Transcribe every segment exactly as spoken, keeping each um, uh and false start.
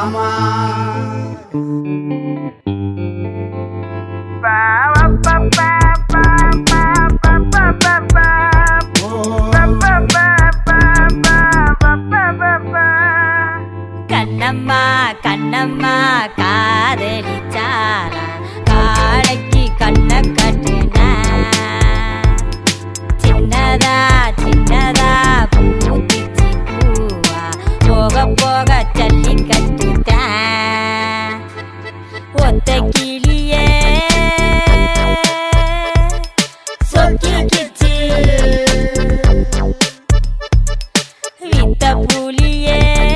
கண்ணம்மா கண்ணம்மா காதலிச்சாரா காளைக்கு கண்ண கட்டுனா சின்னதா சின்னதா பூத்திச்சி பூவா போக போக சல்லி கட்டுட்டா ஒத்த கிளியே சொக்கிக்கிச்சு வித்த புலியே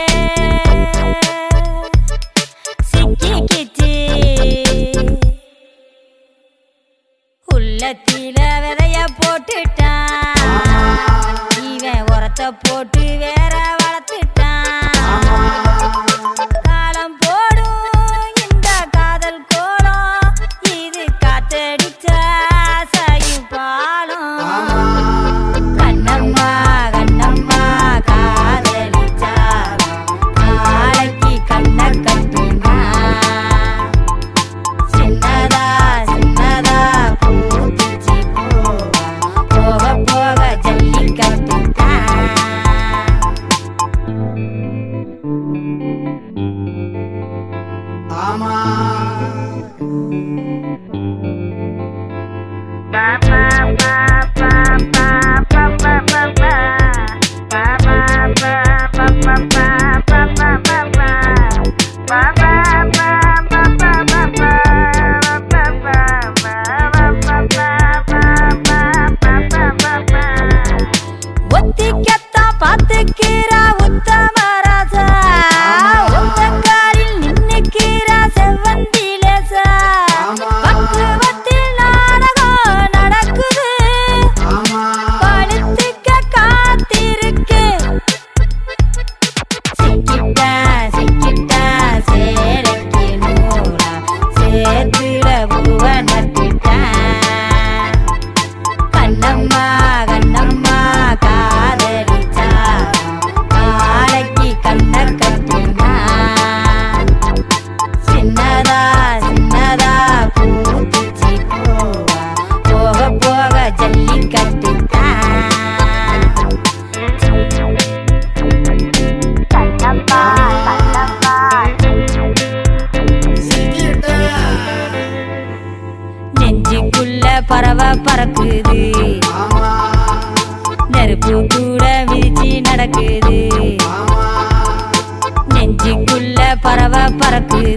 உள்ளத்தில விதைய போட்டுட்டான் இவன் உரத்தை போட்டு வேற வளர்த்துட்டான் காலம் போடும் இந்த காதல் கோலம் இது காத்தடிச்சா சாயும் பாலம் கண்ணம்மா கண்ணம்மா காதலிச்சா காளைக்கு கண்ண கட்டுனா சின்னதா சின்னதா பூத்திச்சி பூவா போக போக ஜல்லி கட்டுட்டா ஆமா ஒத்திக்கத்தா பாத்துக்கிறா உத்தம ராசா உத்தங்காரில் நின்னுக்கிறா செவ்வந்திலேசா பக்குவத்தில் நாடகம் நடக்குது பழுத்துக்க காத்திருக்கு சிக்கிட்டா சிக்கிட்டா சேலைக்கு நூலா சேத்துல பூவ நட்டுட்டா கண்ணம்மா கண்ணம்மா காதலிச்சா காளைக்கு கண்ண கட்டுனா சின்னதா சின்னதா பூத்திச்சி பூவா போக போக ஜல்லி கட்டுட்டா கண்ணம்மா கண்ணம்மா நெஞ்சுக்குள்ள பறவை பறக்குது நெருப்பு கூட மிதிச்சு நடக்குது நெஞ்சுக்குள்ள பறவை பறக்குது